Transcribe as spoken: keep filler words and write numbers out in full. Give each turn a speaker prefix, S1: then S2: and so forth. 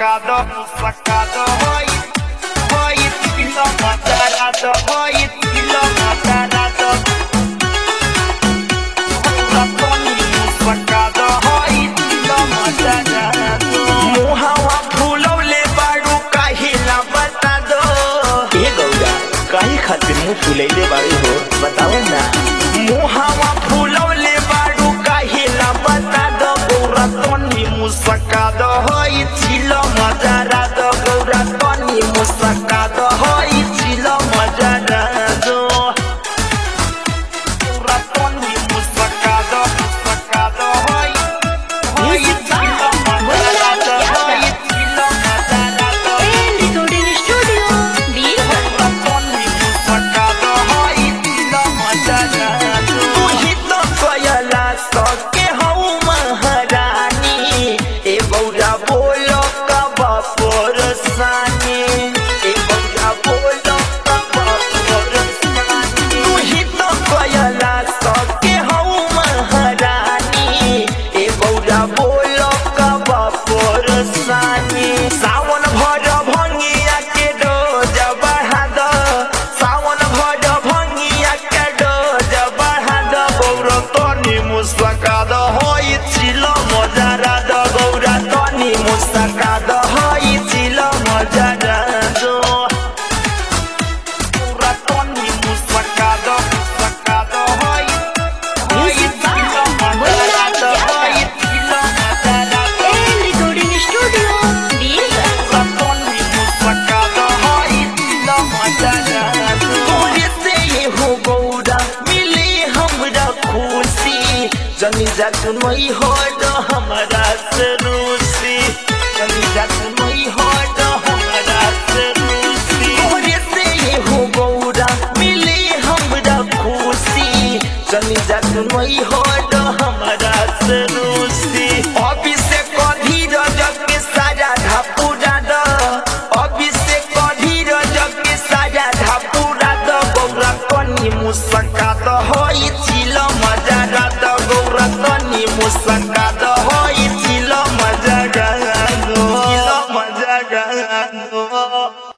S1: sacado, sacado, hoy, hoy y lo matarado, hoy y lo matarado. Sacado, hoy y lo matarado. Muhawa फूलों ले बारू काहे ला बता दो।
S2: ये गौरा काहे खातिर मुँह फुलैले बाड़ी हो बताओ ना।
S1: मुहावा फूलों ले बारू काहे ला बता दो। गौरा तोनी मुसकादो होई चिलो मजारादो। गौरा तोनी मुसकादो होई चिलो मजारादो। गौरा तोनी मुसकादो मुसकादो होई होई चिलो मजारादो होई चिलो मजारादो।
S3: Recording Studio Bihar.
S1: गौरा तोनी मुसकादो होई चिलो मजारादो। तू ही तो कोयला सके हऊ महारानी। ए गौरा बोलो कब परसानी। ए गौरा बोलो कब परसानी। तू ही तो कोयला सके हऊ महारानी। ए गौरा बोलो कब परसानी। सावन भर भंगिया के डोज बढ़ा दो। सावन भर भंगिया के डोज बढ़ा दो। गौरा तोनी मुस्कादो होई चिलो मजारादो। गौरा तोनी मुस्कादो होई चिलो मजारादो। गौरा तोनी मुस्कादो मुस्कादो होई होई चिलो मजारादो होई चिलो मजारादो।
S3: Recording Studio Bihar.
S1: गौरा तोनी मुस्कादो होई चिलो मजारादो। तोरे से ये हो गौरा मिली हमरा खुशी। जनी जात नहीं हो तो हमारा से रूसी। जनी जात नहीं हो तो हमारा से रूसी। तोरे से ये हो गौरा मिली हमरा खुशी। जनी जात नहीं हो तो हमारा से रूसी।